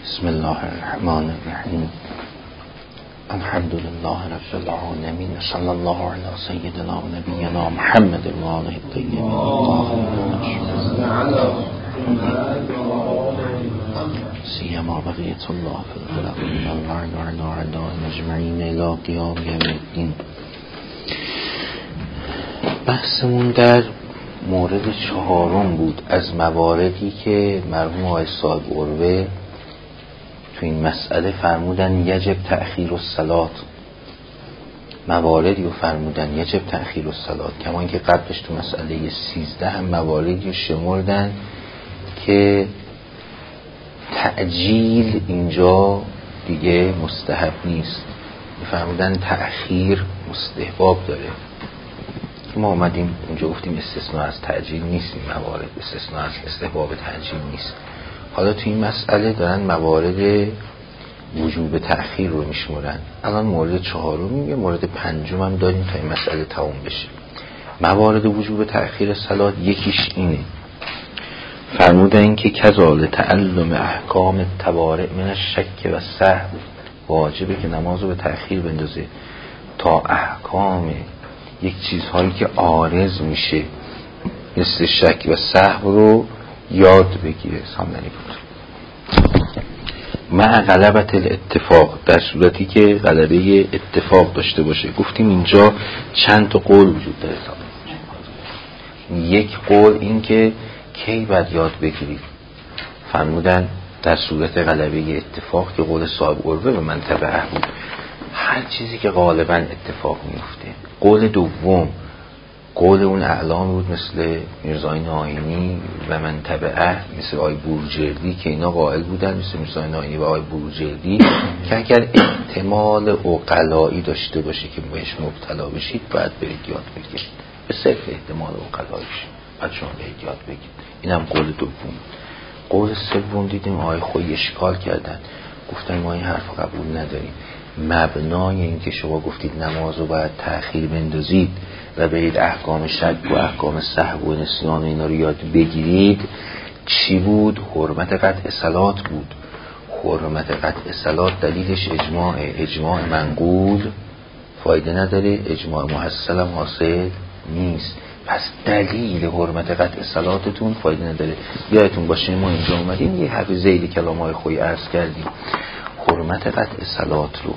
بسم الله الرحمن الرحیم. الحمد لله رب العالمین. صلی الله علی سیدنا و نبینا محمد و آله الطیبین الطاهرین سیما بقیت الله فی الخلق من الورد و اعداء مجمعین الی قیام یوم الدین. بحثمون در مورد چهارم بود از مواردی که مرحوم آقای صاحب عروه تو این مسئله فرمودن یجب تأخیر الصلاة. مواردی رو فرمودن یجب تأخیر الصلاة، کما اینکه قبلش تو مسئله 13 هم مواردی رو شمردن که تعجیل اینجا دیگه مستحب نیست، فرمودن تأخیر مستحباب داره. ما اومدیم اونجا گفتیم استثناء از تعجیل نیست، این موارد استثناء از استحباب تعجیل نیست. حالا تو این مسئله دارن موارد وجوب تأخیر رو میشمرن. الان مورد چهارم یه مورد پنجم هم داریم تا این مسئله تموم بشه. موارد وجوب تأخیر صلات یکیش اینه، فرمودن که کذال تعلم احکام تبارع من الشک و سهو، واجبه که نماز رو به تأخیر بندازه تا احکام یک چیزهایی که عارض میشه مثل شک و سهو رو یاد بگیره. سامنی بود مع غلبت الاتفاق، در صورتی که غلبه اتفاق داشته باشه. گفتیم اینجا چند تا قول وجود داره. یک قول این که کی باید یاد بگیرید، فرمودن در صورت غلبه اتفاق که قول صاحب عروه به منطبه بود، هر چیزی که غالبا اتفاق میفته. قول دوم قول اون اعلام بود مثل میرزای آینی و منطبه مثل آی بروجردی که اینا قائل بودن، مثل میرزای آینی و آی بروجردی که اگر احتمال عقلایی داشته باشه که بهش مبتلا بشید باید برید یاد بگیرید، به صرف احتمال عقلاییش باید شما برید یاد بگیرید. این هم قول دوم. قول سوم دیدیم آی خوی اشکال کردن، گفتن ما این حرف قبول نداریم. مبنای این که شما گفتید نماز رو باید تأخیر بندازید و برید احکام شک و احکام سهو و نسیان اینا رو یاد بگیرید چی بود؟ حرمت قطع صلات بود. حرمت قطع صلات دلیلش اجماع منقول فایده نداره، اجماع محصل هم حاصل نیست. پس دلیل حرمت قطع صلاتتون فایده نداره. یادتون باشه ما اینجا اومدیم یه حرف ذیل کلامای خوی عرض کردیم، حرمت قطع صلات رو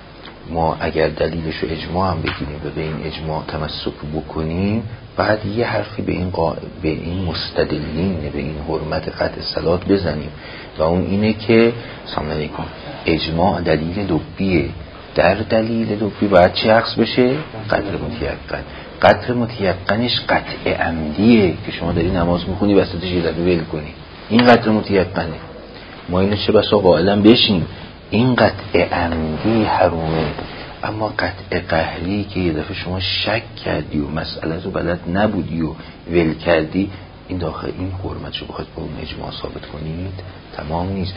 ما اگر دلیلش رو اجماع هم بگیریم و به این اجماع تمسک بکنیم، بعد یه حرفی به این مستدلین به این حرمت قطع صلات بزنیم و اون اینه که سلام علیکم اجماع دلیل لبیه. در دلیل لبی باید چه عکس بشه؟ قطع متیقن. قطع متیقنش قطع عمدیه که شما داری نماز میخونی وسطش یه دفعه ول کنی، این قطع متیقنه. ما اینو چه بسا قائلا بشیم این قطع عمدی حرومه، اما قطع قهری که یه دفعه شما شک کردی و مسئله رو بلد نبودی و ول کردی، این داخل این حرمت رو بخواید با اون اجماع ثابت کنید تمام نیست.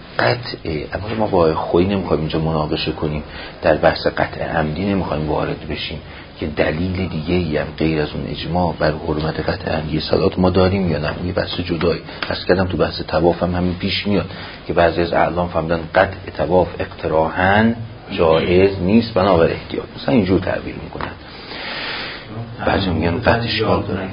قطع اما ما با خویی نمیخوایم اینجا مناقشه کنیم، در بحث قطع عمدی نمیخوایم وارد بشیم که دلیل دیگه هم غیر از اون اجماع بر حرمت قطع عمدی صلات ما داریم یا نه. اون یه بحث جدایی هست. کردم تو بحث طواف هم همین پیش میاد که بعضی از اعلام فهمیدن قطع طواف اقتراحاً جایز نیست بنابر احتیاط، مثلا اینجور تعبیر میکنن. بعضی میگن قطع اشکال داره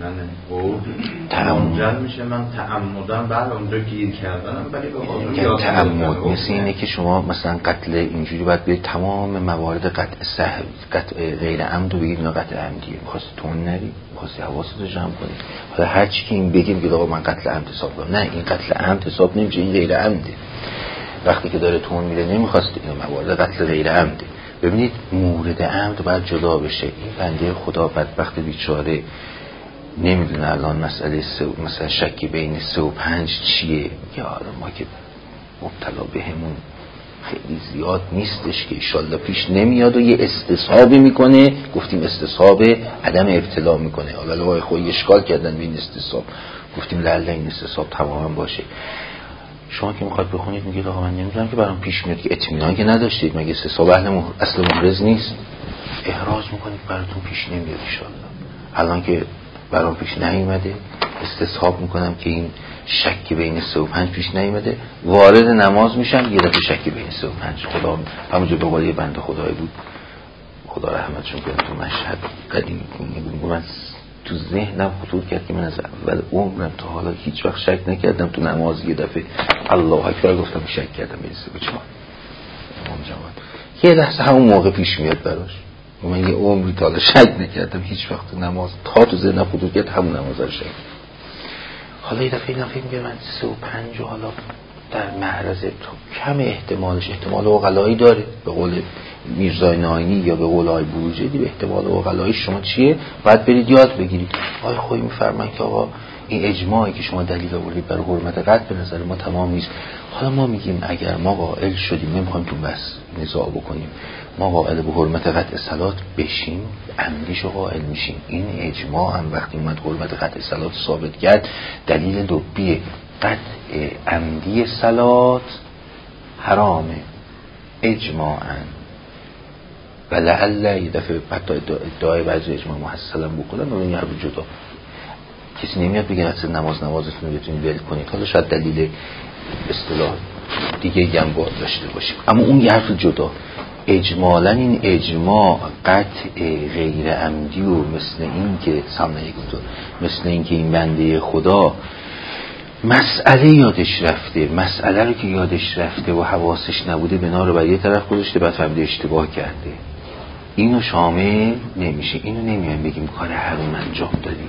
تعمد میشه. من تعمدن بعد اونجا گیر کردنم ولی به خاطر تعمد مثل اینه که شما مثلا قتل اینجوری باید برید تمام موارد قطع سهو قطع غیر عمد رو بگید اینا قطع عمدیه، می‌خواستی تون نری، می‌خواستی حواست رو جمع کنی. حالا هر چی که این بگیم که آقا من قتل عمد حساب کنم، نه این قتل عمد حساب نمیشه، این غیر عمده. وقتی که داره تون میره نمی‌خواستی اینا موارد قتل غیر عمده. ببینید مورد عمد باید جدا بشه. این بنده خدا بدبخت بیچاره نمیدونه الان مسئله مثلا شکی بین 3 و 5 چیه. یا ما که مبتلا بهمون خیلی زیاد نیستش که انشالله پیش نمیاد و یه استصحابی میکنه. گفتیم استصحاب عدم ابتلا میکنه. حالا وای خوی اشکال کردن به این استصحاب، گفتیم لعل این استصحاب تماما باشه. شما که میخواد بخونید میگید آقا من نمیدونم که برام پیش میاد که اطمینان که نداشتید، مگه استصحاب اصل محرز نیست؟ احراج میکنید براتون پیش نمیاد انشالله. الان که برام پیش نیومده استصحاب میکنم که این شک بین 3 و 5 پیش نیامده. وارد نماز میشم یه دفعه شک بین 3 و 5. خدا همونجور به قول یه بنده خدایی بود، خدا رحمتشون کنه، تو مشهد قدیم من تو ذهنم خطور کرد که من از اول عمرم تا حالا هیچ وقت شک نکردم تو نماز یه دفعه الله اکبر گفتم شک کردم به 3 و 4. یه لحظه همون موقع پیش میاد براش. من یه عمری تا حالا شک نکردم هیچ وقت تو نماز، تا تو ذهنم خطور کرد همون نماز رو شک. حالا یه دفعه اینا فکر می‌کنم من 3 و 5 حالا در معرض تو کم احتمال عقلایی داره، به قول میرزای ناینی یا به قول آقای بروجردی به احتمال عقلایی شما چیه؟ باید برید یاد بگیرید. آقای خویی میفرمایند که آقا این اجماعی که شما دلیل آوردید برای حرمت قتل به نظر ما تمام نیست. حالا ما میگیم اگر ما قائل شدیم، نمیخوایم تو بس نزاع بکنیم، ما قائل به حرمت قطع صلات بشیم، عمدیشو قائل میشیم. این اجماع هم وقتی اومد حرمت قطع صلات ثابت کرد، دلیل لبی قطع عمدی صلات حرامه اجماعاً. و لعل یه دفعه حتی ادعای بعضی اجماع محصلا بکنن و این حرف جدا. کسی نمیاد بگه اصلا نمازتون رو بتونید ول کنید، حالا شاید دلیل اصطلاح دیگه هم باید داشته باشیم، اما اون یه حرف جدا. اجمالاً این اجماع قطع غیر عمدی و مثل این که سامنه گفتم، مثل این که این بنده خدا مسئله یادش رفته، مسئله رو که یادش رفته و حواسش نبوده بنا رو بر یه طرف گذاشته، بعد فهمیده اشتباه کرده، اینو شامل نمیشه. اینو نمیایم بگیم کار حرام انجام دادیم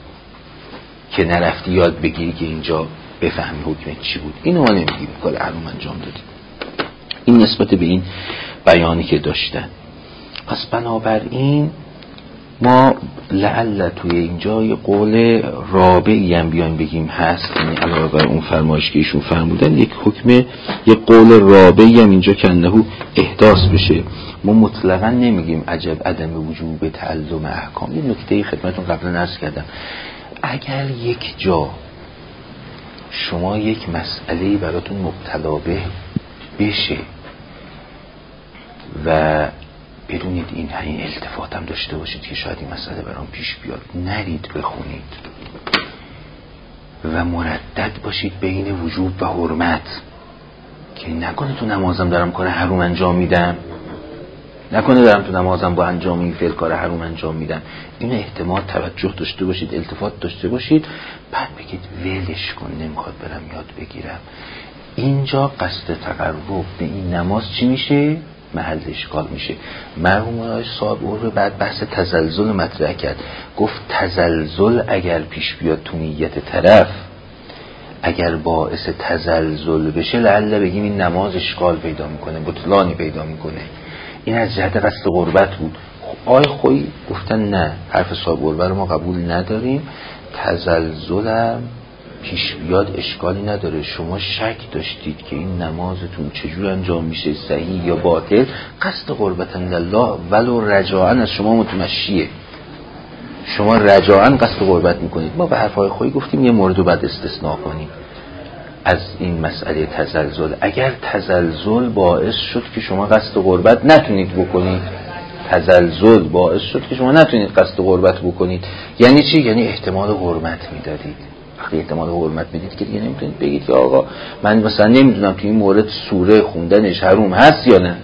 که نرفتی یاد بگیری که اینجا بفهمی حکم چی بود. اینو ما نمیگیم کار حرام انجام دادیم. این نسبت به این بیانی که داشتن. پس بنابراین ما لعل توی اینجا یه قول رابعی هم بیایم بگیم هست، یعنی علاوه بر اون فرمایش که ایشون فرمودن یک حکم، یک قول رابعی هم اینجا که انه احداث بشه. ما مطلقا نمیگیم عجب عدم وجوب تعلم احکام. این نکته خدمتون قبلا عرض کردم، اگر یک جا شما یک مسئله‌ای براتون مبتلا به بشه و بدونید این التفات هم داشته باشید که شاید این مسئله برام پیش بیاد، نرید بخونید و مردد باشید بین وجوب و حرمت، که نکنه تو نمازم دارم کار حرام انجام میدم، نکنه دارم تو نمازم با انجام این فعل کار حرام انجام میدم. این احتمال توجه داشته باشید، التفات داشته باشید، بعد بگید ولش کن نمیخواد برم یاد بگیرم. اینجا قصد تقرب به این نماز چی میشه؟ محل اشکال میشه. مرحوم آقای صاحب عرفه بعد بحث تزلزل مطرح کرد، گفت تزلزل اگر پیش بیاد تو نیت طرف، اگر باعث تزلزل بشه لعله بگیم این نماز اشکال پیدا میکنه، بطلانی پیدا میکنه. این از جهت قصد قربت بود. آقای خویی گفتن نه، حرف صاحب عرفه رو ما قبول نداریم، تزلزلم پیش بیاد اشکالی نداره. شما شک داشتید که این نمازتون چجور انجام میشه، صحیح یا باطل، قصد قربتن لله ولو رجاعن از شما متمشیه، شما رجاعن قصد قربت میکنید. ما به حرفای خویی گفتیم یه مورد رو بعد استثناء کنیم از این مسئله تزلزل. اگر تزلزل باعث شد که شما قصد قربت نتونید بکنید، تزلزل باعث شد که شما نتونید قصد قربت بکنید، یعنی چی؟ یعنی احتمال حرمت میدادید. وقتی احتمال حرمت میدید که دیگه نمیتونید بگید که آقا من مثلا نمیدونم تو این مورد سوره خوندنش حرام هست یا نه.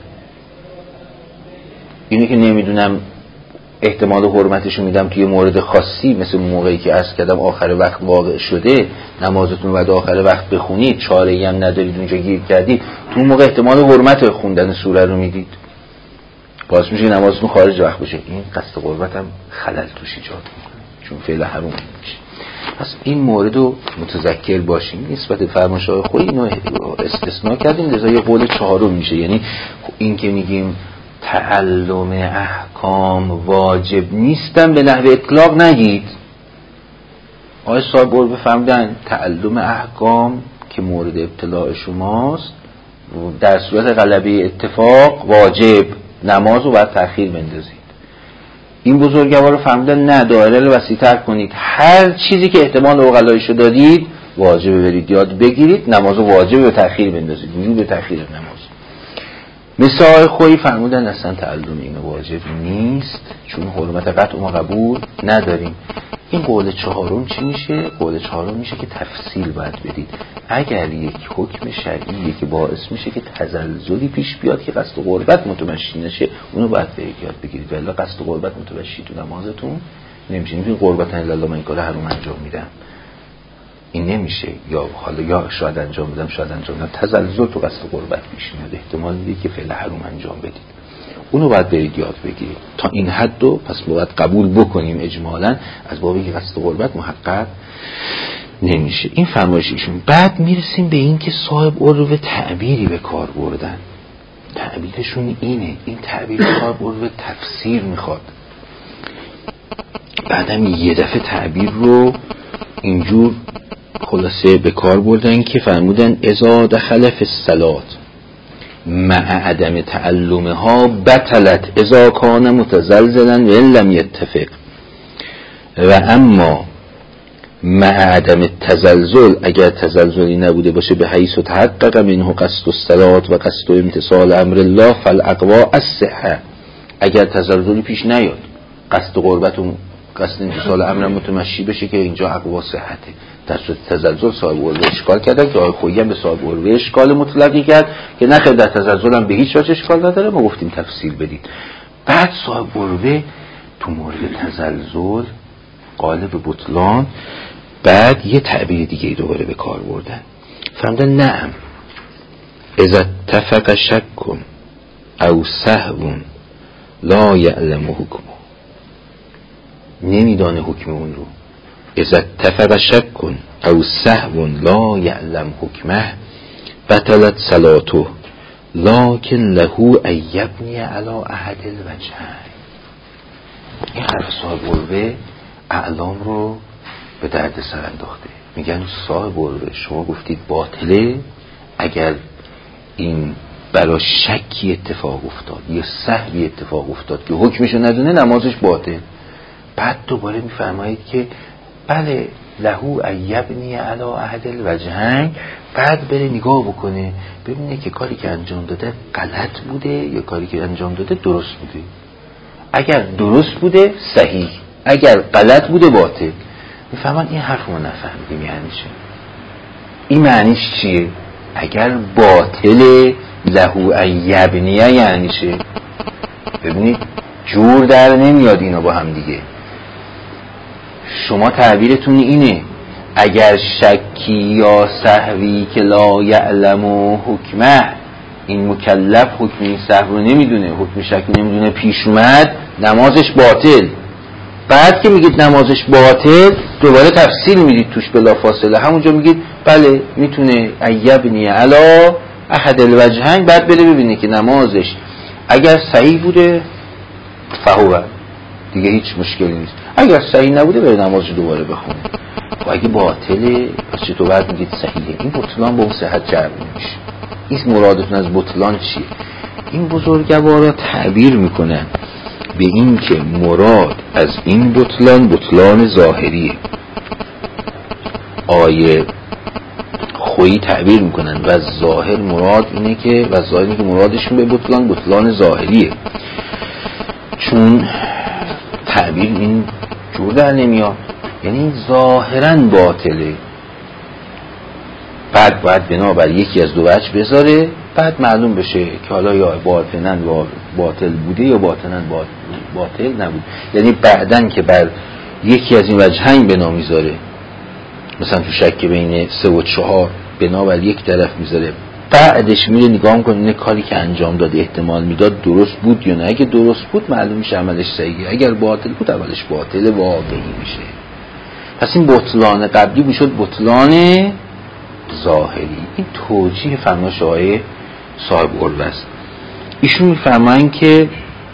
اینو که نمیدونم احتمال حرمتشو میدم توی مورد خاصی، مثل موقعی که عرض کردم آخر وقت واقع شده، نمازتون بعد آخر وقت بخونید، چاره‌ای هم ندارید اونجا گیر کردید، تو موقع احتمال حرمت خوندن سوره رو میدید، باعث میشه نمازتون خارج وقت بشه. این قصد قربت هم خلل توش ایجاد میکنه، چون فعل حرام میشه. پس این مورد رو متذکر باشیم. نسبت به فرمایش‌های خویی اینو استثناء کردیم، لذا یه قول چهارم میشه. یعنی این که میگیم تعلم احکام واجب نیستن به نحو اطلاق نگید. آقای صاحب عرفه فرمودن تعلم احکام که مورد ابتلاع شماست در صورت غلبه اتفاق واجب، نماز رو باید تأخیر بندازید. این بزرگوار فرمودن نه، دایره رو وسیع‌تر کنید، هر چیزی که احتمال عقلاییشو دادید واجبه برید یاد بگیرید، نماز رو واجبه به تأخیر بندازید، وجوب تأخیر نماز. مثل آقای خویی فرمودن اصلا تعلم این واجب نیست چون حرمت قطع ما قبول نداریم. این قول چهارم چی میشه؟ قول چهارم میشه که تفصیل باید بدید. اگر یک حکم شرعی که باعث میشه که تزلزلی پیش بیاد که قصد قربت متمشی نشه، اونو باید برید یاد بگیرید، ولی قصد قربت متمشی تو نمازتون نمیشه. نمیتونید قربت الا الله من این کار حرام انجام میدم، این نمیشه. یا حالا یا شاید انجام بدم شاید انجام بدم، تزلزل تو قصد قربت پیش میاد، احتمال میده که فعل حرام انجام بدید. اونو باید برید یاد بگیرید تا این حدو پس باید قبول بکنیم اجمالاً از بابی که قصد قربت محقق نمیشه. این فرمایششون. بعد میرسیم به این که صاحب عروه تعبیری به کار بردن. تعبیرشون اینه، این تعبیر صاحب عروه تفسیر میخواد. بعدم یه دفعه تعبیر رو اینجور خلاصه به کار بردن که فرمودن اذا دخل فی الصلاة مع عدم تعلمها بطلت اذا کان متزلزلا و ان لم یتفق و اما مع عدم التزلزل اگر تزلزلی نبوده باشه به حیث تحقق منه قصد الصلاة و قصد امتثال امر الله فالاقوا الصحة. اگر تزلزلی پیش نیاد قصد قربت و قصد امتثال امر متمشی بشه که اینجا اقوا صحته. در صورت تزلزل صاحب عروه اشکال کردن که آقای خویی هم به صاحب عروه اشکال مطلقی کرد که نخیر در تزلزل هم به هیچ وجه اشکال نداره. ما گفتیم تفصیل بدید. بعد صاحب عروه تو مورد تزلزل قالب بطلان بعد یه تعبیر دیگه دوباره به کار بردن. فرمودن نعم اذا اتفق شک او سهو لا یعلم حکمه، نمیدانه حکم اون رو. اذا اتفق شک او سهو لا یعلم حکمه بطلت صلاته لکن له ان یبنی علی احد الوجهین. این حرف صاحب عروه اعلام رو به درد سر انداخته. میگن صاحب عروه شما گفتید باطله اگر این برای شکی اتفاق افتاد یا سهوی اتفاق افتاد که حکمشو ندونه نمازش باطل. بعد دوباره میفرمایید که بله له ان یبنی علی احد الوجهین، بعد بره نگاه بکنه ببینه که کاری که انجام داده غلط بوده یا کاری که انجام داده درست بوده. اگر درست بوده صحیح، اگر غلط بوده باطل. میفهمن این حرف ما نفهمیدیم یعنی چه، این معنیش چیه؟ اگر باطل له ان یبنیه یعنی چه؟ ببینید جور در نمیاد اینا با هم دیگه. شما تعبیرتون اینه اگر شکی یا سهوی که لا یعلم حکمه، این مکلف حکم سهو رو نمیدونه، حکم شکی نمیدونه پیش اومد، نمازش باطل. بعد که میگید نمازش باطل دوباره تفصیل میدید توش بلا فاصله، همونجا میگید بله میتونه ایبنی علی احد الوجهین، بعد بره ببینه که نمازش اگر صحیح بوده فهو دیگه هیچ مشکلی نیست، اگر صحیح نبوده بره نمازش دوباره بخونه. و اگه باطله پس چطور بعد میگید صحیحه؟ این بطلان با اون صحت جمع نمیشه. این مرادتون از بطلان چیه؟ این بزرگوارا تعبیر میکنن به این که مراد از این بطلان بطلان ظاهریه. آیه خویی تعبیر میکنن و ظاهر مراد اینه که و ظاهری که مرادشون به بطلان بطلان ظاهریه، چون تعبیر این جور در نمیاد، یعنی ظاهرا باطله. بعد باید بنابر یکی از دو وجه بذاره، بعد معلوم بشه که حالا یا باطنن باطل بوده یا باطنن باطل نبود. یعنی بعدن که بر یکی از این وجهین بنا میذاره، مثلا تو شک بین 3 و 4 بنابر یک طرف میذاره، بعدش میره نگاه میکنه این کاری که انجام داده احتمال میداد درست بود یا نه. اگه درست بود معلوم میشه عملش صحیحه، اگر باطل بود عملش باطل واقعی میشه. پس این بطلان قبلی میشد بطلان ظاهری. این توجیه فرمایش آقای صاحب عروه است. ایشون میفرمایند که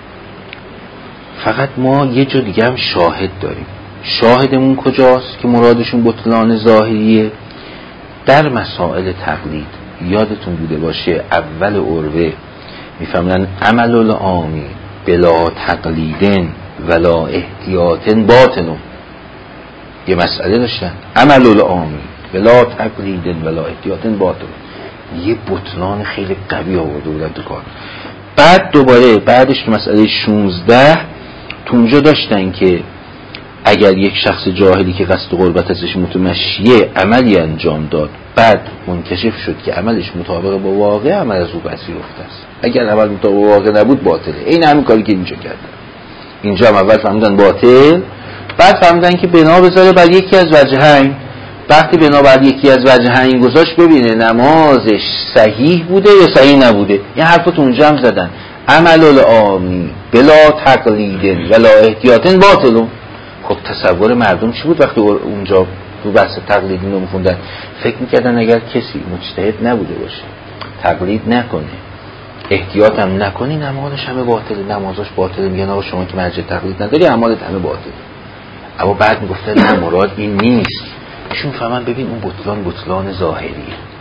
فقط ما یه جا دیگه هم شاهد داریم. شاهدمون کجاست که مرادشون بطلان ظاهریه؟ در مسائل تقلید یادتون بوده باشه اول عروه میفهمن عمل العامی بلا تقلیدن ولا احتیاط باطن. یه مسئله داشتن عمل العامی بلا تقلیدن ولا احتیاط باطن، یه بطلان خیلی قوی آورده بودن تو کار. بعد دوباره بعدش تو مسئله 16 تو اونجا داشتن که اگر یک شخص جاهلی که قصد قربت ازش متمشیه عملی انجام داد، بعد منکشف شد که عملش مطابق با واقع، عمل از او پذیرفته است. اگر عمل مطابق با واقع نبود باطله. این همین کاری که اینجا کردن. اینجا هم اول فهمیدن باطل، بعد فهمیدن که بنا بذاره بر یکی از وجهین. وقتی بنا بر یکی از وجهین گذاشت ببینه نمازش صحیح بوده یا صحیح نبوده. این حرفو تو اونجا هم زدن. عمل العامی بلا تقلید ولا احتیاط باطل. خب تصور مردم چی بود وقتی اونجا تو بحث تقلید اینو میخوندن؟ فکر میکردن اگر کسی مجتهد نبوده باشه، تقلید نکنه، احتیاط هم نکنی، نمازش همه باطله، نمازش باطله. میگن آقا شما که مرجع تقلید نداری، اعمالت همه باطله. اما بعد میگفتن نه، مراد این نیست. ایشون فهمن ببین اون بطلان ظاهریه،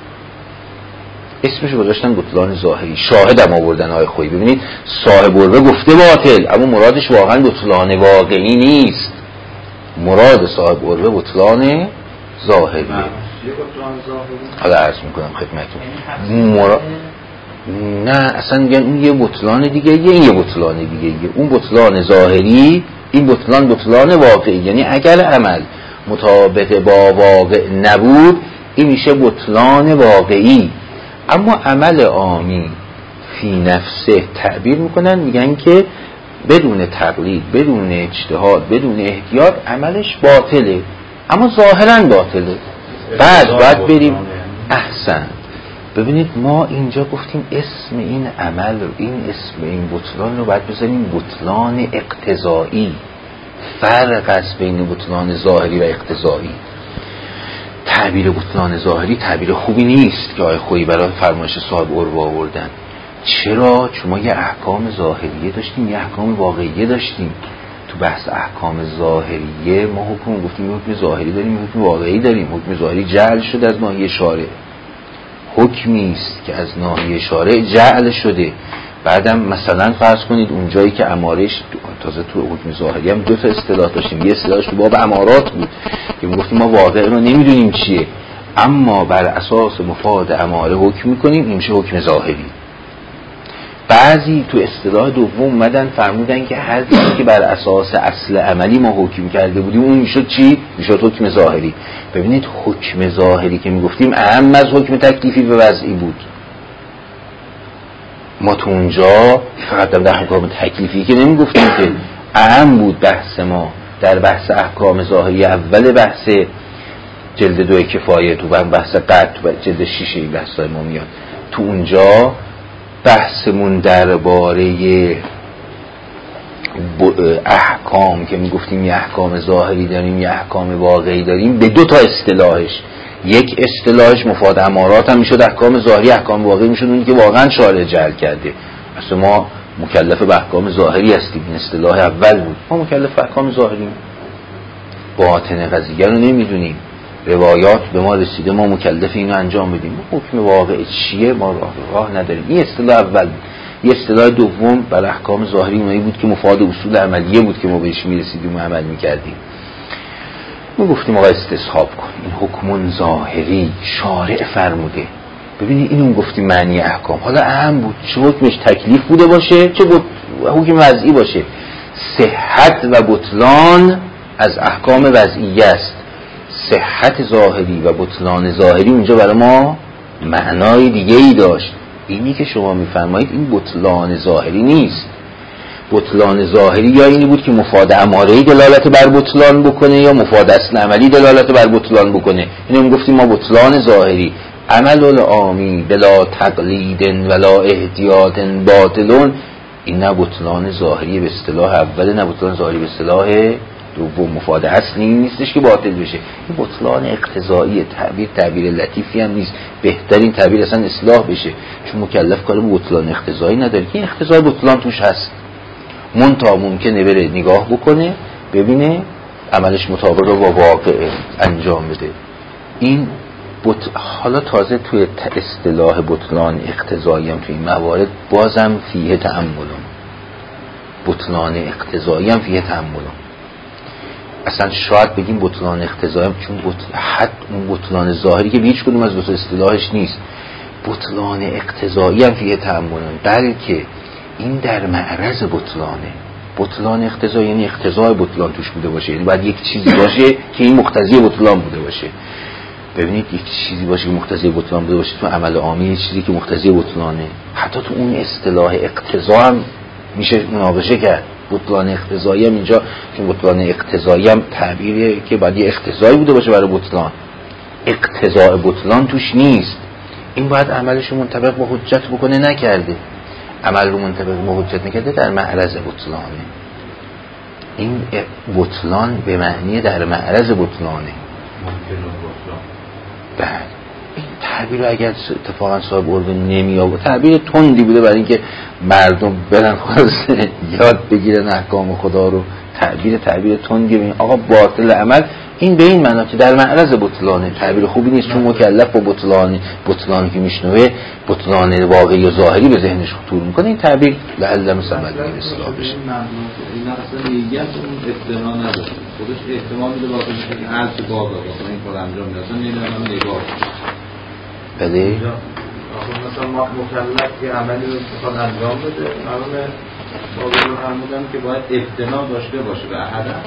اسمشو گذاشتن بطلان ظاهری. شاهدم آوردن آقای خویی. ببینید صاحب الوه گفته باطل، اما مرادش واقعا بطلان واقعی نیست. مراد صاحب الوه بطلان ظاهریه. حالا عرض میکنم خدمتتون. نه اصلا میگن اون یه بطلان دیگه، این یه بطلان دیگه. اون بطلان ظاهری، این بطلان واقعی. یعنی اگر عمل مطابق با واقع نبود، این میشه بطلان واقعی. اما عمل عامی فی نفسه تعبیر میکنن، میگن که بدون تقلید، بدون اجتهاد، بدون احتیاط عملش باطله، اما ظاهرا باطله. بعد باید بریم احسن. ببینید ما اینجا گفتیم اسم این عمل رو، این اسم این بطلان رو باید بذاریم بطلان اقتضایی. فرق است بین بطلان ظاهری و اقتضایی. تعبیر بطلان ظاهری تعبیر خوبی نیست که آقای خویی برای فرمایش صاحب الوه آوردن. چرا؟ چون ما یه احکام ظاهریه داشتیم، یه احکام واقعیه داشتیم. تو بحث احکام ظاهریه ما حکم گفتیم، حکم ظاهری داریم، حکم واقعی داریم. حکم ظاهری جعل شده از ناحیه شارع، حکمی است که از ناحیه شارع جعل شده. بعدم مثلا فرض کنید اونجایی که امارش، تازه تو حکم ظاهری هم دو تا اصطلاح داشتیم. یه اصطلاحش تو باب امارات بود که میگفتیم ما واقع رو نمیدونیم چیه، اما بر اساس مفاد اماره حکم میکنیم، این میشه حکم ظاهری. بعضی تو اصطلاح دوم اومدن فرمودن که هر چیزی که بر اساس اصل عملی ما حکم کرده بودیم اون میشد چی؟ میشد حکم ظاهری. ببینید حکم ظاهری که میگفتیم اهم از حکم تکلیفی و وضعی بود. ما تو اونجا فقط در احکام تکلیفی که نمیگفتیم که اهم بود بحث ما در بحث احکام ظاهری. اول بحث جلد 2 کفایه، تو بحث قد، تو جلد 6 این بحثای ما میاد. تو اونجا بحثمون درباره احکام که میگفتیم یه احکام ظاهری داریم، یه احکام واقعی داریم، به دو تا اصطلاحش. یک اصطلاحش مفاد امارات هم میشد احکام ظاهری، احکام واقعی میشد اونی که واقعا شارع جعل کرده. اصلا ما مکلف به احکام ظاهری هستیم، این اصطلاح اول بود. ما مکلف به احکام ظاهری، باطن قضیه رو نمیدونیم، روایات به ما رسیده، ما مکلف اینو انجام بدیم. حکم واقعی چیه ما راه نداریم. این اصطلاح اول. یه اصطلاح دوم بر احکام ظاهری اونایی بود که مفاد اصول عملیه بود که ما بهش میرسیدیم و عمل میکردیم. ما گفتیم آقا استصحاب کن، این حکم ظاهری شارع فرموده. ببینید اینو گفتیم معنی احکام. حالا اهم بود چه حکمش تکلیف بوده باشه، چه حکم وضعی باشه. صحت و بطلان از احکام وضعیه است. صحت ظاهری و بطلان ظاهری اونجا برای ما معنای دیگه ای داشت. اینی که شما میفرمایید این بطلان ظاهری نیست. بطلان ظاهری یا اینی بود که مفاد اماره‌ای دلالت بر بطلان بکنه یا مفاد اصل عملی دلالت بر بطلان بکنه. اینو میگفتیم ما بطلان ظاهری. عمل العامی بلا تقلید ولا احتیاط باطلون، این نه بطلان ظاهری به اصطلاح اول، نه بطلان ظاهری به اصطلاح دوم. مفاد اصلی نیستش که باطل بشه. این بطلان اقتضایی. تعبیر لطیفی هم نیست. بهترین تعبیر اصلا اصلاح بشه، چون مکلف کار به بطلان اقتضایی نداره که اقتضای بطلان توش هست. منتها ممکنه بره نگاه بکنه ببینه عملش مطابق با واقع انجام بده. این حالا تازه توی اصطلاح بطلان اقتضایی هم توی این موارد بازم فیه تأملون. بطلان اقتضایی هم فیه تأملون. اصلا شاید بگیم بطلان اقتضایی هم، چون اون بطلان ظاهری که هیچ کدوم از دو تا اصطلاحش نیست. بطلان اقتضایی هم فیه تأملون، بلکه این در معرض بطلانه. بطلان اقتضا یعنی اقتضای بطلان توش بوده باشه، یعنی باید یک چیزی باشه که این مقتضی بطلان بوده باشه. ببینید یک چیزی باشه که مقتضی بطلان بوده باشه تو عمل عامی، یک چیزی که مقتضی بطلانه. حتی تو اون اصطلاح اقتضا هم میشه مناقشه کرد. بطلان اقتضایی هم اینجا که بطلان اقتضایی هم تعبیریه که باید یه اقتضایی بوده باشه برای بطلان. اقتضاء بطلان توش نیست. این باید عملش رو منطبق با حجت بکنه، نکرده. عمل رو منطبق با حجت نکرده، در معرض بطلانه. این بطلان به معنی در معرض بطلانه. بله این تعبیر اگر اتفاقا صاحب عرف نمی آورد، تعبیر تندی بوده برای اینکه مردم برن خلاص یاد بگیرن احکام خدا رو. تعبیر تندی ببین آقا باطل عمل این به این معنی که در معرض بطلانه. تعبیر خوبی نیست، چون مکلف با بطلانی که میشنوه بطلان واقعی و ظاهری به ذهنش خطور میکنه. این تعبیر لعل مثلا اصلاح بشه. این اصلا نیت اون ابتنا نداره، خودش احتمال میده واقعا که هر چه باز آقا این کار انجام میده، اصلا نمیدونم نگاه. بله مثلا مکلف که عملی رو بخواد انجام بده، معلومه باقی فرمودن که باید ابتنا داشته باشه به هدف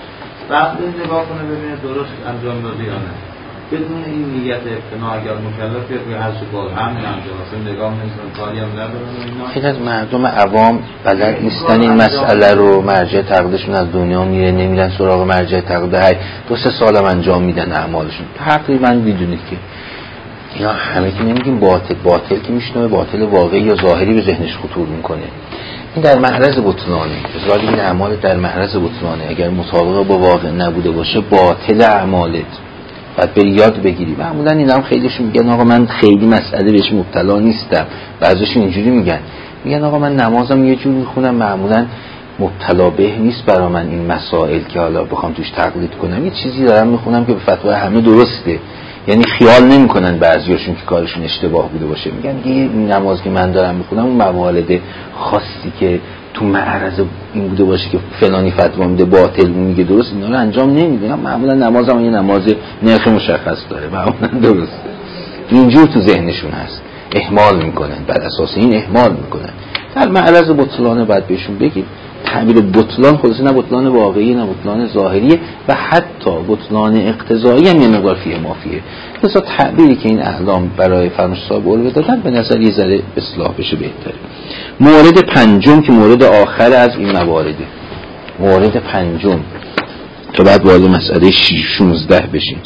بعد نگاه کنه ببینه درست انجام داده یا نه. بدون این نیت ابتنا اگر مکلفه که هر چه باز همین انجام اصلا نگاه نمی‌کنن، کاری هم ندارن اینا. خیلی از مردم عوام بلد نیستن این مسئله رو. مرجع تقلیدشون از دنیا میره، نمیرن سراغ مرجع تقلید. 2-3 سالم انجام میدن اعمالشون. تقریبا میدونید که اینا همه که نمیگیم باطل که میشنوه باطل واقعی یا ظاهری به ذهنش خطور میکنه. این در معرض بطلانه. ازالی این اعمال در معرض بطلانه. اگر مطابق با واقع نبوده باشه باطل اعمالت. بعد بری یاد بگیری. معمولا اینا هم خیلیشون میگن آقا من خیلی مسئله بهش مبتلا نیستم. بعضیشون اینجوری میگن آقا من نمازم یه جور میخونم، معمولا مبتلا به نیست برای من این مسائل که حالا بخوام توش تقلید کنم. یه چیزی دارم میخونم که به فتوای همه درسته. یعنی خیال نمیکنن بعضیاشون که کارشون اشتباه بوده باشه. میگن که این نماز که من دارم میخونم اون موالد خاصی که تو معرض این بوده باشه که فلانی فتوا میده باطل میگه درست، اینا رو انجام نمیدن. معمولا نمازم یه نماز نرخ مشخص داره، معمولا درسته. اینجور تو ذهنشون هست، اهمال میکنن، بر اساس این اهمال میکنن. در معرض بطلانه بعد بهشون بگید تعبیر بطلان خلاصه نه بطلان واقعی نه بطلان ظاهریه و حتی بطلان اقتضایی هم یه مقدار فیه مافیه. لذا تعبیری که این اعلام برای فرمایش صاحب علوه دادن به نظر یه ذره اصلاح بشه بهتره. مورد پنجم که مورد آخر از این موارده، مورد پنجم تا بعد وارد مسئله 16 بشیم.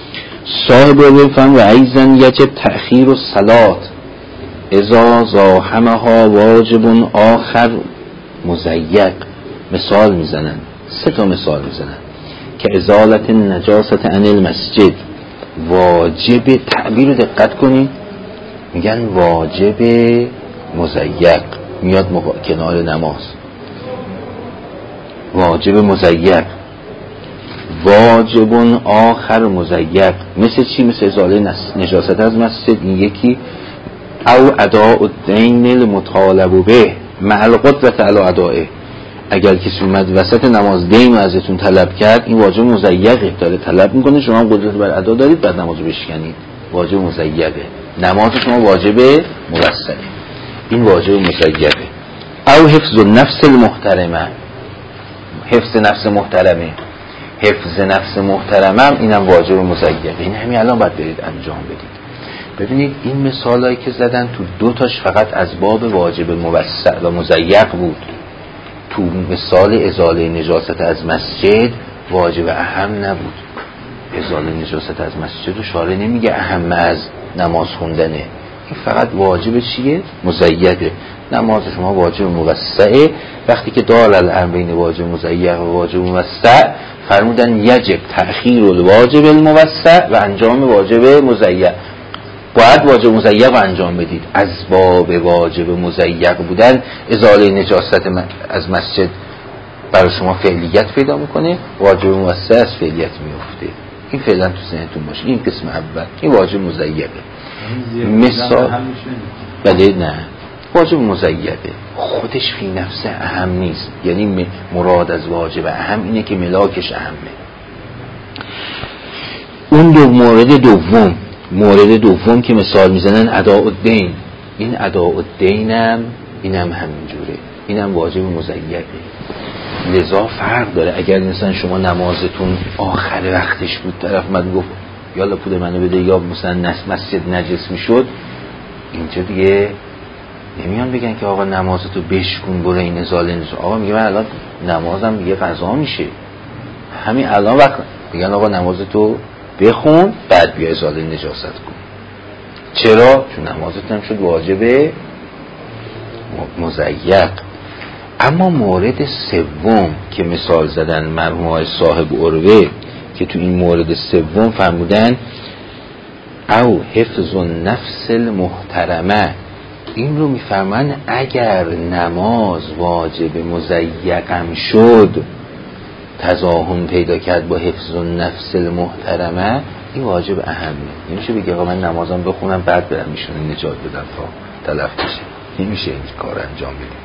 صاحب علوه فرمایش و ایضا یجب تأخیر الصلاة اذا زاحمها واجب آخر مزیق. مثال میزنن، 3 مثال میزنن که ازالت نجاست عن المسجد واجب. تعبیر رو دقت کنید، میگن واجب مزیق میاد کنار نماز. واجب مزیق، واجب آخر مزیق. مثل چی؟ مثل ازاله نجاست از مسجد. این یکی او اداء الدین المطالب به مع القدرة علی ادائه. اگر کسی اومد وسط نماز دین رو ازتون طلب کرد، این واجب مزیقه، داره طلب میکنه، شما قدرت بر ادا دارید، بعد نماز رو بشکنید. واجب مزیقه. نماز شما واجب موسعه، این واجب مزیقه. او حفظ النفس المحترمه، حفظ نفس محترمه. حفظ نفس محترمه اینم واجب مزیقه. این همین الان باید برید انجام بدید. ببینید این مثالایی که زدن تو 2 تاش فقط از باب واجب موسع و مزیق بود. تو مثال ازاله نجاست از مسجد واجب اهم نبود. ازاله نجاست از مسجد رو شارع نمیگه اهم از نماز خوندنه، این فقط واجب چیه؟ مزیقه. نماز شما واجب موسعه. وقتی که دار الامر بین واجب مزیق و واجب موسع فرمودن یجب تأخیر الواجب الموسع و انجام واجب مزیق. باید واجب مزیق رو انجام بدید. از باب واجب مزیق بودن ازاله نجاست از مسجد برای شما فعلیت پیدا میکنه، واجب موسع از فعلیت میفته. این فعلا تو ذهنتون باشه. این قسم اول این واجب مزیقه. مثال بله نه، واجب مزیقه خودش فی نفسه اهم نیست. یعنی مراد از واجب اهم اینه که ملاکش اهمه. اون مورد دوم، مورد دوم که مثال میزنن اداء الدین. این اداء الدین هم اینم همینجوره، اینم واجب مزیقه. لذا فرق داره. اگر مثلا شما نمازتون آخر وقتش بود، طرف اومد گفت یالا پول منو بده، یا مثلا مسجد نجس میشد، اینجا دیگه نمیان بگن که آقا نمازتو بشکن برو این ازاله نجاست. آقا میگه من الان نمازم دیگه قضا میشه، همین الان وقت میگن آقا نمازتو بخون بعد بیا ازاله نجاست کن. چرا؟ چون نمازت هم شد واجب مزیق. اما مورد سوم که مثال زدن مرحوم صاحب عروه، که تو این مورد سوم فرمودن او حفظ النفس المحترمه، این رو میفرمان اگر نماز واجب مزیقم شد، تضاهم پیدا کرد با حفظ النفس المحترمه، این واجب اهمه. نمیشه بگه آقا من نمازم بخونم بعد برم میشونه نجات بدم تا تلف بشه، نمیشه این کار انجام بدیم.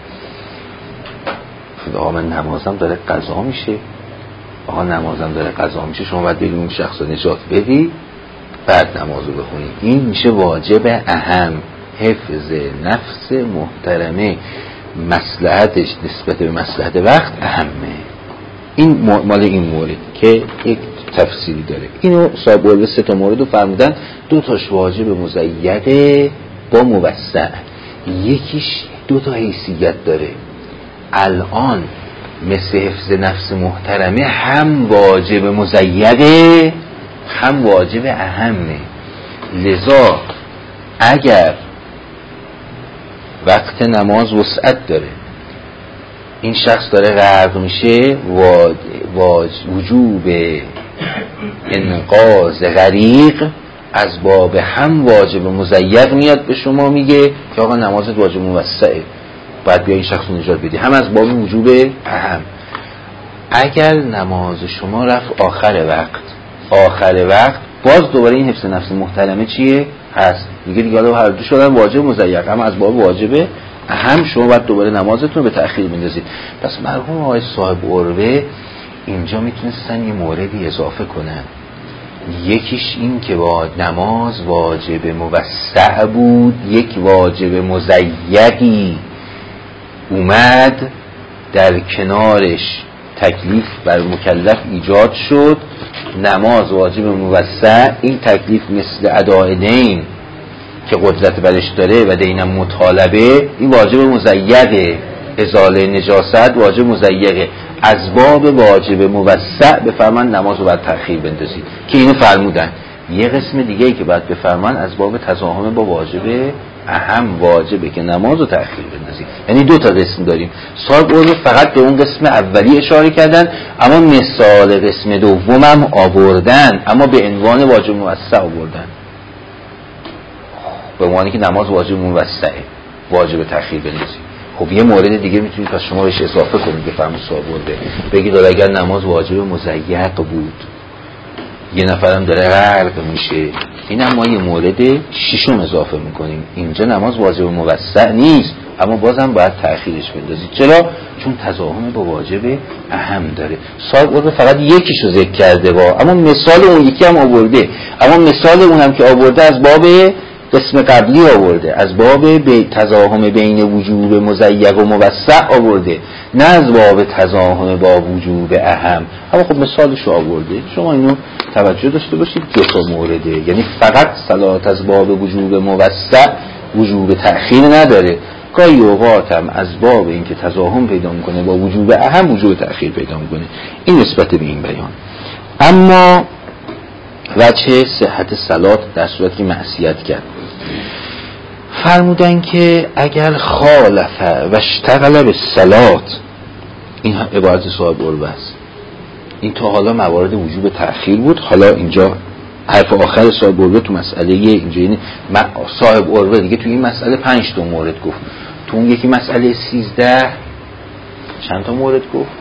آقا من نمازم داره قضا میشه، آقا نمازم داره قضا میشه، شما باید بگیم اون شخص رو نجات بدی بعد نمازو بخونی. این میشه واجب اهم، حفظ نفس محترمه، مصلحتش نسبت به مصلحت وقت اهمه. این مال این مورد که یک تفسیری داره. اینو صاحب عروه 3 مورد رو فرمودن، 2 تاش واجب مزیقه با موسع، یکیش 2 حیثیت داره. الان مثل حفظ نفس محترمه هم واجب مزیقه هم واجب اهمه. لذا اگر وقت نماز وسعت داره، این شخص داره غرق میشه، وجوب انقاذ غریق از باب هم واجب مزیق میاد به شما، میگه که آقا نمازت واجب موسعه باید بیا این شخص رو نجات بدی، هم از باب وجوب اهم. اگر نماز شما رفت آخر وقت باز دوباره این حفظ نفس محترمه چیه؟ هست. دیگه هر دو شدن واجب مزیق، اما از باب واجب اهم شما باید دوباره نمازتون به تأخیر بندازید. پس مرحوم آقای صاحب عروه اینجا میتونستن یه موردی اضافه کنن. یکیش این که با نماز واجب موسع بود، یک واجب مزیقی اومد در کنارش تکلیف بر مکلف ایجاد شد، نماز واجب موسع، این تکلیف مثل اداء دین که قدرت برش داره و دینم مطالبه، این واجب مزیقه. ازاله نجاست واجب مزیقه، از باب واجب موسع بفرمان نماز رو باید تأخیر بندازید که اینو فرمودن. یه قسم دیگه ای که باید بفرمان از باب تضاهم با واجب اهم واجبه که نماز رو تأخیر بندازید. یعنی 2 قسم داریم. صاحب عروه فقط به اون قسم اولی اشاره کردن، اما مثال قسم دوم هم آوردن، اما به عنوان واجب موسع آوردن، به معنی که نماز واجب موسعه، واجب تأخیر بندازید. خب یه مورد دیگه میتونید پس شما بهش اضافه کنید، بفرمایید صاحب عروه بگید اگر نماز واجب مزیق بود، یه نفرم داره غرق میشه، این هم ما یه مورد 6 اضافه میکنیم. اینجا نماز واجب موسع نیست، اما بازم باید تأخیرش بندازید. چرا؟ چون تضاهم با واجب اهم داره. صاحب عروه فقط یکیشو ذکر کرده اما مثال اون یکی هم آورده، اما مثال اون هم که آورده از باب قسم قبلی آورده، از باب تضاهم بین وجوب مزیق و موسع آورده، نه از باب تضاهم با وجوب اهم. اما خب مثالش آورده، شما اینو توجه داشته باشید. 2 مورده، یعنی فقط صلات از باب وجوب موسع وجوب تأخیر نداره، گاهی اوقات هم از باب اینکه تضاهم پیدا میکنه با وجوب اهم وجوب تأخیر پیدا میکنه. این نسبت به این بیان. اما وجه صحت صلات در صورتی که معصیت کرد، فرمودن که اگر خالف و اشتغل به صلات، این عبارت صاحب عروه است. این تا حالا موارد وجوب تأخیر بود، حالا اینجا حرف آخر صاحب عروه تو مسئله اینجا، یعنی صاحب عروه دیگه تو این مسئله 5 مورد گفت، تو اون یکی مسئله 13 چند تا مورد گفت؟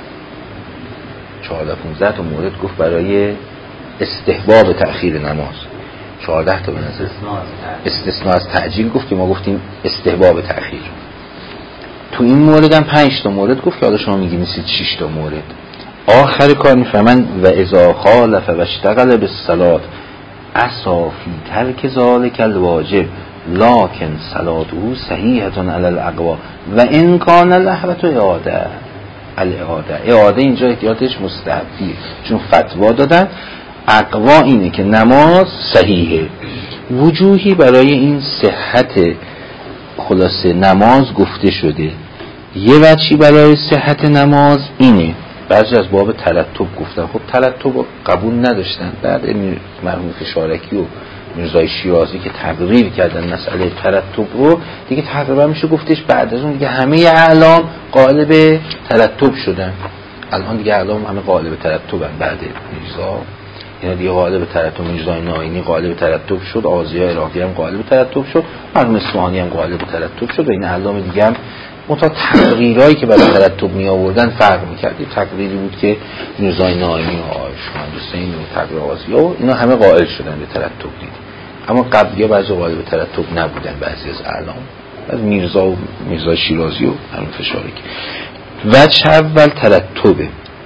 14-15 مورد گفت برای استحباب تأخیر نماز، 14 به نظر استثناء از تعجیل گفت که ما گفتیم استحباب تأخیر. تو این مورد هم 5 مورد گفت که حالا شما میگی مثل 6 مورد. آخر کار میفهمن و اذا خالف و اشتغل بالصلات عصا فی ترک ذلک الواجب لکن صلاته صحیحة علی الاقوا و ان کان لهوة اعاده. اعاده اینجا احتیاطش مستحبیه، چون فتوا دادن اقوا اینه که نماز صحیحه. وجوهی برای این صحت خلاصه نماز گفته شده. یه وجهی برای صحت نماز اینه، بعضی از باب ترتب گفتن. خب ترتب قبول نداشتن. بعد مرحوم فشارکی و میرزای شیرازی که تقریر کردن مسئله ترتب رو، دیگه تقریبا میشه گفتش بعد از اون دیگه همه اعلام قائل به ترتب شدن. الان دیگه اعلام همه قائل به ترتبن. بعد میرزا اینا دیگه قائل به ترتب، میرزای ناینی قائل به ترتب شد، آذیه عراقی هم قائل به ترتب شد، مرحوم اصفهانی هم قائل به ترتب شد و این اعلام دیگه هم متا تقریرایی که برای ترتب می آوردن فرق می‌کرد. تقریری بود که میرزای ناینی و آیش حسین و تقریر آذیه و اینا همه قائل شدن به ترتب دید. اما قبلی‌ها بعضی قائل به ترتب نبودن. بعضی از اعلام از میرزا شیرازی و همین فشارکی. وجه اول ترتبه.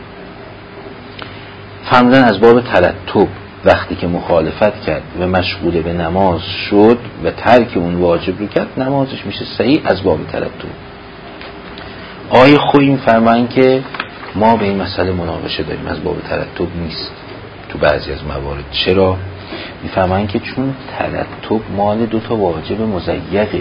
فرمودن از باب ترتب وقتی که مخالفت کرد و مشغول به نماز شد و ترک اون واجب رو کرد، نمازش میشه صحیح از باب ترتب. آیه خویی می‌فرمایند که ما به این مسئله مناقشه داریم، از باب ترتب نیست تو بعضی از موارد. چرا؟ می‌فرمایند که چون ترتب مال دو تا واجب مضیقه.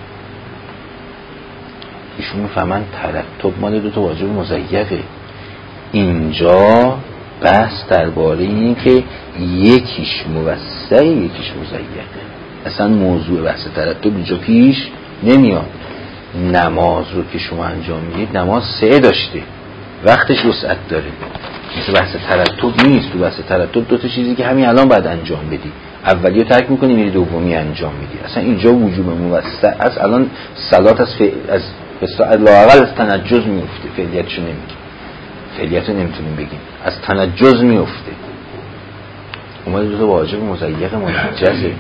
ایشون می‌فهمن ترتب مال دو تا واجب مضیقه. اینجا بحث درباره این که یکیش موسع یکیش مضیقه. اصلا موضوع بحث ترتب اینجا پیش نمیاد. نماز رو که شما انجام میدید، نماز سعه داشته، وقتش وسعت داره، مثل بحث ترتب نیست. تو بحث ترتب دو تا چیزی که همین الان باید انجام بدی، اولی رو ترک میکنی میری دومی انجام میدی. اصلا اینجا وجوب موسع است. الان صلات از لااقل از تنجز میفته، فعلیتشو نمیگه، فعلیتو نمیتونیم بگیم، از تنجز میفته. اومده دو تا واجب مضیق منجزه.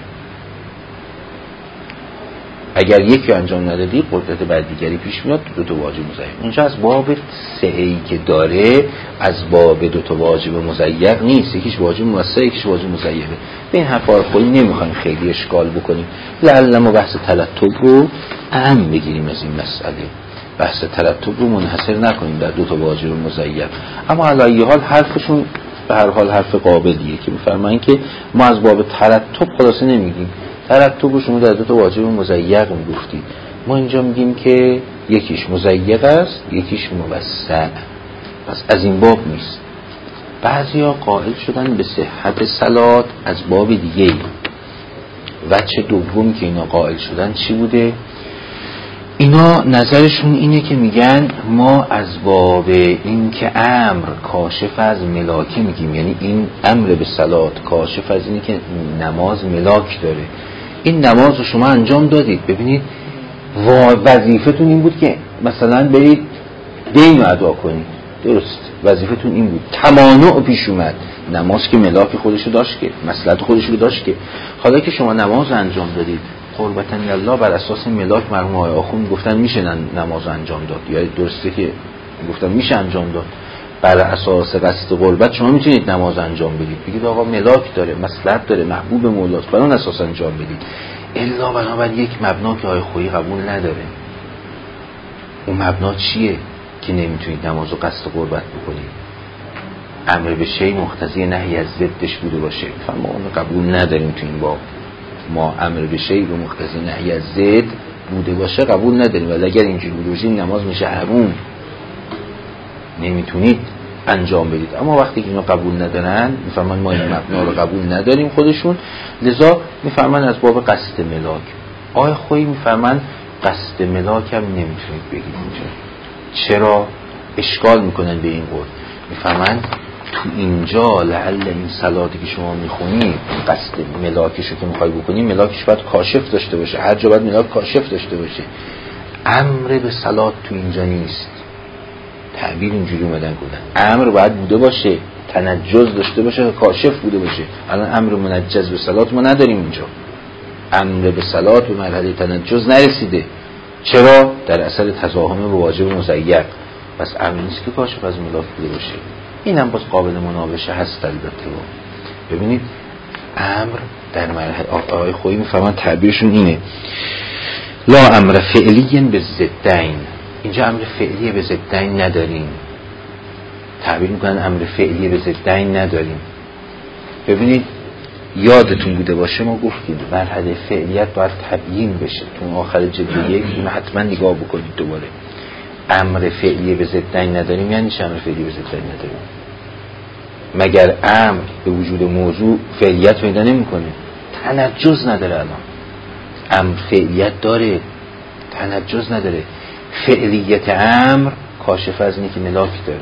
اگر یکی انجام ندادی قدرت بعد دیگری پیش میاد، دو تا واجب مضیق. اینجا از باب سعی که داره، از باب دو تا واجب مضیق نیست. یکیش واجب موسع یکیش واجب مضیقه. به این حرفا رو خیلی نمیخوایم خیلی اشکال بکنیم. لعل ما بحث ترتب رو اهم بگیریم از این مسئله. بحث ترتب رو منحصر نکنیم در دو تا واجب مضیق. اما علی حال حرفشون به هر حال حرف قابلیه که میفرمایند که ما از باب ترتب خلاصه نمیگیم. ترتب رو شما در دو تا واجب مضیق میگفتید، ما اینجا میگیم که یکیش مضیق است یکیش موسع. پس از این باب نیست. بعضیا قائل شدن به صحت صلات از باب دیگه ای. وجه دوم که اینا قائل شدن چی بوده؟ اینا نظرشون اینه که میگن ما از باب این که امر کاشف از ملاکه میگیم، یعنی این امر به صلات کاشف از اینه که نماز ملاک داره. این نماز رو شما انجام دادید، ببینید وظیفتون این بود که مثلا برید دین ادا کنید، درست، وظیفتون این بود. تمانع پیش اومد، نماز که ملاک خودشو داشت که مصلحت خودشو داشت که. حالا که شما نماز انجام دادید قربتن الله بر اساس ملاک، مرحوم آقای آخوند گفتن میشه نماز انجام داد، یا درسته که گفتن میشه انجام داد. بر اساس قصد قربت شما میتونید نماز انجام بدید، بگید آقا ملاک داره، مصلحت داره، محبوب مولاست، بر اون اساس انجام بدید. الا بنابر یک مبنا که آقای خویی قبول نداره. اون مبنا چیه که نمیتونید نماز و قصد قربت بکنید؟ امر به شی مقتضی نهی از ضدش بوده باشه. ما اون قبول نداریم تو این باب. ما امر به شی رو مقتضی نهی از ضد بوده باشه قبول نداریم، ولی اگر اینجوری بوده نماز میشه حرام، نمیتونید انجام بدید. اما وقتی که اینا قبول ندارن، میفرمان ما این مبنا رو قبول نداریم خودشون، لذا میفرمان از باب قصد ملاک. آقای خویی میفرمان قصد ملاک هم نمیتونید بگید اینجا. چرا؟ اشکال میکنن به این قول. میفرمان تو اینجا لعل این صلاتی که شما میخونید قصد ملاکشو که میخوای بکنی، ملاکش باید کاشف داشته باشه، هر جا باید ملاک کاشف داشته باشه. امر به صلات تو اینجا نیست. تعبیر اینجوری اومدن کردن امر باید بوده باشه، تنجز داشته باشه، کاشف بوده باشه. الان امر منجز به صلات ما نداریم اینجا. امر به صلات به مرحله تنجز نرسیده. چرا؟ در اثر تضاهم به واجب مضیق. پس امر نیست که کاشف از ملاک بوده باشه. این هم باز قابل مناقشه هست البته. ببینید امر در مرحله آقای خویی میفهمن تعبیرشون اینه لا امر فعلی به ضدین. اینجا امر فعلی به ضدین نداریم. تعبیر میکنن امر فعلی به ضدین نداریم. ببینید یادتون بوده باشه ما گفتیم مرحله فعلیت باید تبیین بشه. تو آخر جلد یک اینو حتما نگاه بکنید دوباره. امر فعلی به ضدین نداریم یعنی چه امر فعلی به ضدین نداریم؟ مگر امر به وجود موضوع فعلیت پیدا نمیکنه؟ تنجز نداره. الان امر فعلیت داره، تنجز نداره. فعلیت امر کاشف از اینه که ملاک داره،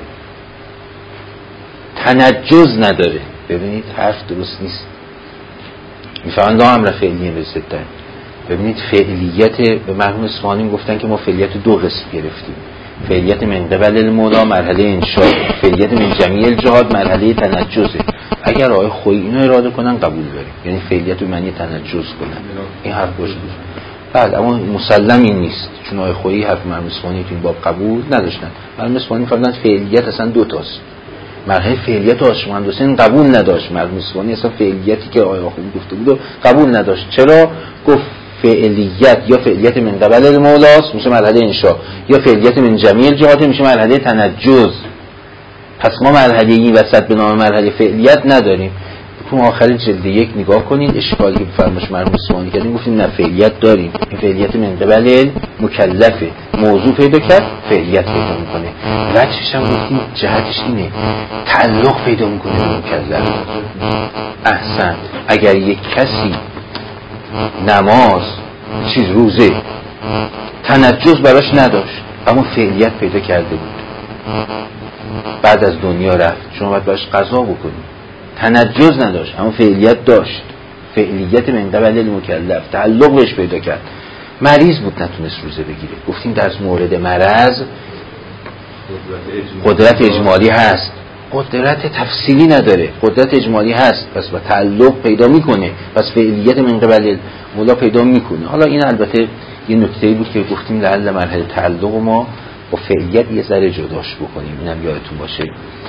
تنجز نداره. ببینید حرف درست نیست. میفهمن لا امر فعلی به ضدین. ببینید فعلیت به مرحوم اصفهانی گفتن که ما فعلیت دو قسم گرفتیم. فعلیت من قبل المولا مرحله انشاء، فعلیت من جمیع الجهات مرحله تنجزه. اگر آقای خویی اینو اراده کنن قبول داریم، یعنی فعلیت رو معنی تنجز کنن. این حرف باشه. بعد اما مسلم این نیست، چون آقای خویی حرف مرحوم اصفهانی تو این باب قبول نداشتن. مرحوم اصفهانی فرمودن فعلیت اصلا دو تاست. مرحله فعلیت عاشق محمد حسین قبول نداشت. مرحوم اصفهانی اصلا فعلیتی که آقای خویی گفته بود قبول نداشت. چرا؟ گفت فعلیت یا فعلیت من قبل المولاست میشه مرحله انشاء، یا فعلیت من جمیع الجهات میشه مرحله تنجز. پس ما مرحله این وسط به نام مرحله فعلیت نداریم. تو آخر جلد یک نگاه کنید اشکالی که فرمایش مرحوم اصفهانی کردیم گفتیم نه فعلیت داریم. این فعلیت من قبل مکلفه، موضوع پیدا کرد فعلیت پیدا میکنه. وجهش هم گفتیم جهتش اینه تعلق پیدا میکنه به مکلف. احسن. اگر یک کسی نماز چیز روزه تنجز براش نداشت اما فعلیت پیدا کرده بود، بعد از دنیا رفت، شما باید براش قضا بکنید. تنجز نداشت اما فعلیت داشت، فعلیت من قبل المکلف، تعلق بهش پیدا کرد. مریض بود نتونست روزه بگیره، گفتیم در مورد مرض قدرت اجمالی هست، قدرت تفصیلی نداره، قدرت اجمالی هست، پس با تعلق پیدا میکنه، پس فعلیت من قبل مولا پیدا میکنه. حالا این البته یه نکته‌ای بود که گفتیم لعل مرحله تعلق ما با فعلیت یه ذره جداش بکنیم، اینم یادتون باشه.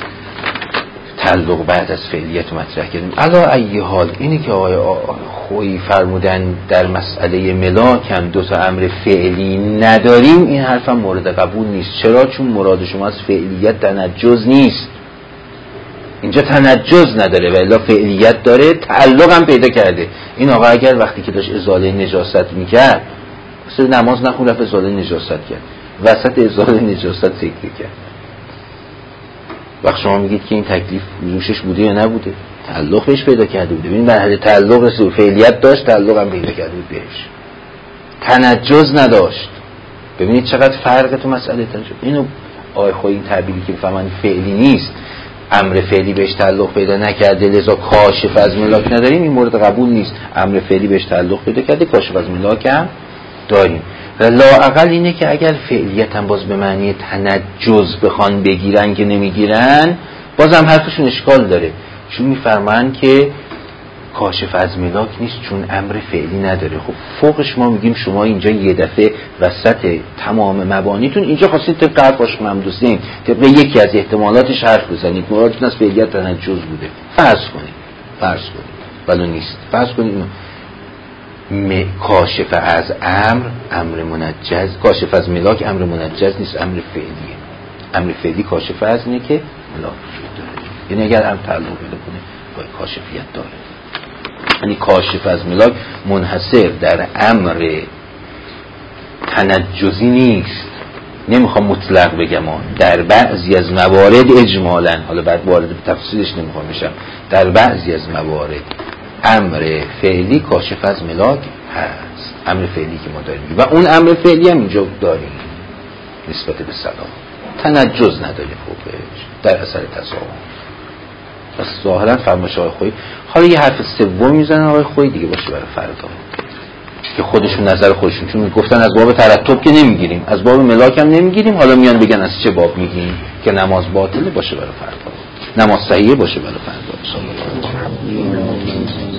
تعلق بعد از فعلیت مطرح کردیم. علا ای حال اینی که آقای خویی فرمودن در مسئله ملاک هم دو تا امر فعلی نداریم، این حرف هم مورد قبول نیست. چرا؟ چون مراد شما از فعلیت تنجز نیست. اینجا تنجز نداره و الا فعلیت داره، تعلق هم پیدا کرده. این آقا اگر وقتی که داشت ازاله نجاست میکرد مثل نماز نخون رفت ازاله نجاست کرد، وسط ازاله نجاست سکته کرد، وقت شما میگید که این تکلیف روشش بوده یا نبوده؟ تعلق بهش پیدا کرده بوده. ببین مرحله تعلق رسید، فعلیت داشت، تعلق هم پیدا کرده بود بهش، تنجز نداشت. ببینید چقدر فرق تو مسئله تنجز. اینو آقای خویی این تعبیری که بفهمن فعلی نیست، امر فعلی بهش تعلق پیدا نکرده لذا کاشف از ملاک نداریم، این مورد قبول نیست. امر فعلی بهش تعلق پیدا کرده، کاشف از ملاک هم داریم. لااقل اینه که اگر فعلیت هم باز به معنی تنجز بخوان بگیرن که نمیگیرن، باز هم حرفشون اشکال داره، چون میفرمان که کاشف از ملاک نیست چون امر فعلی نداره. خب فوقش ما میگیم شما اینجا یه دفعه وسط تمام مبانیتون اینجا خواستید طبق حرف عاشق محمد حسین طبق یکی از احتمالاتش حرف بزنید، مرادتون از فعلیت تنجز بوده. فرض کنید ولو نیست، فرض کنید کاشف از امر منجز، کاشف از ملاک امر منجز نیست، امر فعلیه. امر فعلی کاشف از اینه که ملاک وجود داره، یعنی اگر امر تعلق پیدا کنه باید کاشفیت داره. یعنی کاشف از ملاک منحصر در امر تنجزی نیست. نمیخوام مطلق بگم، در بعضی از موارد اجمالاً، حالا بعد وارد به تفصیلش نمیخوام بشم، در بعضی از موارد امر فعلی کاشف از ملاک هست، امر فعلی که ما داریم و اون امر فعلی هم اینجا داریم نسبت به سلام، تنجز نداره فوقش در اثر تصاحب. پس ظاهرا فرمایش آقای خویی. حالا یه حرف سوم میزنن آقای خویی دیگه باشه برای فردا که خودشون نظر خودشون، چون گفتن از باب ترتب که نمیگیریم، از باب ملاک هم نمیگیریم، حالا میان بگن از چه باب میگیم که نماز باطله باشه برای فردا، نماز صحیحه باشه برای فردا.